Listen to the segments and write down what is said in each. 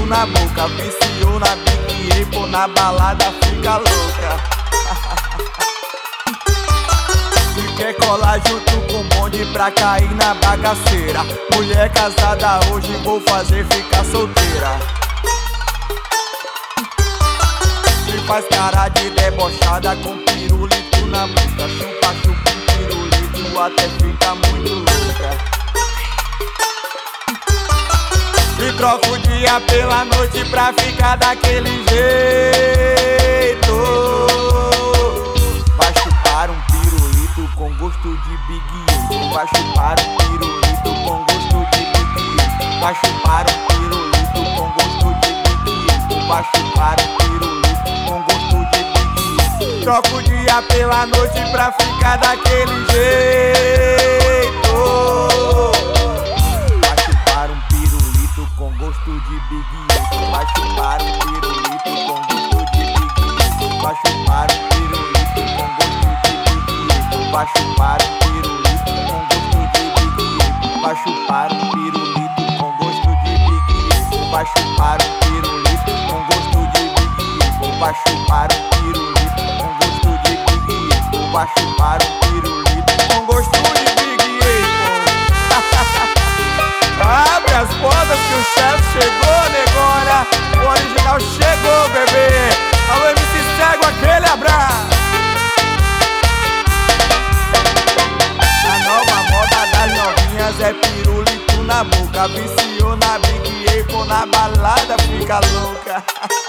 pirulito na boca, viciou na Big Apple, na balada fica louca. E quer colar junto com o bonde pra cair na bagaceira. Mulher casada hoje vou fazer ficar solteira. E faz cara de debochada com pirulito na boca. Chupa, chupa um pirulito até fica muito louca. E troca o dia pela noite pra ficar daquele jeito. Vai chupar um pirulito com gosto de Big Apple. Vai chupar um pirulito com gosto de Big Apple. Vai chupar um pirulito com gosto de Big Apple. Vai chupar um pirulito com gosto de Big Apple. Troca o dia pela noite pra ficar daquele jeito. Vai chupar um pirulito com gosto de Big Apple. Vai chupar um pirulito com gosto de Big Apple. Vai chupar um pirulito com gosto de Big Apple. Vai chupar um pirulito com gosto de Big Apple. Vai chupar um pirulito com gosto de Big Apple. Vai chupar um pirulito com gosto de Big Apple. Vai chupar um pirulito com gosto de Big Apple. Vai chupar um pirulito com gosto de Big Apple. Abre as portas que o chefe chegou, negona. O original chegou, bebê. Alô, MC Cego, aquele abraço. A nova moda das novinhas é pirulito na boca. Viciou na Big Apple, na balada fica louca.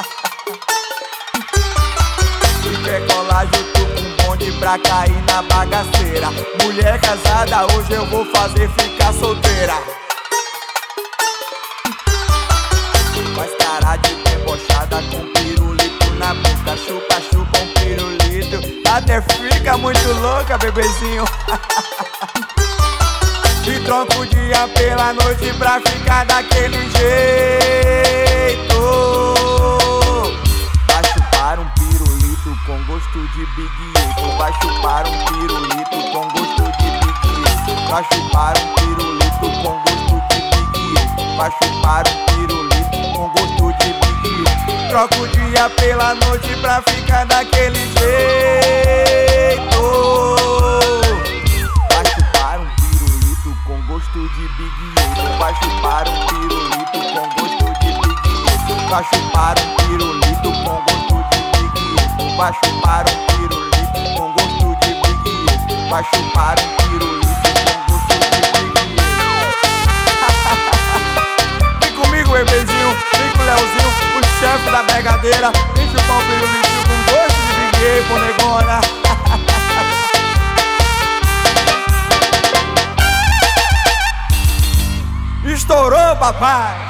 E quer colar junto com o bonde pra cair na bagaceira. Mulher casada hoje eu vou fazer ficar solteira. Faz cara de debochada com pirulito na boca. Chupa, chupa um pirulito até fica muito louca, bebezinho. E troca o dia pela noite pra ficar daquele jeito. Vai chupar um pirulito com gosto de Big Apple. Vai chupar um pirulito com gosto de Big Apple. Vai chupar um pirulito com gosto de Big Apple. Vai chupar um pirulito com gosto de Big Apple. Troca o dia pela noite pra ficar daquele jeito. Vai chupar um pirulito com gosto de Big Apple. Vai chupar um pirulito com gosto de Big Apple. Vai chupar um pirulito com gosto de Big Apple. Vai chupar um pirulito com gosto de Big Apple. Vai chupar um pirulito com gosto de Big Apple. Vem comigo, bebezinho. Vem com o Leozinho, o chefe da brigadeira. Vem chupar um pirulito com gosto de Big Apple, negona. Estourou, papai!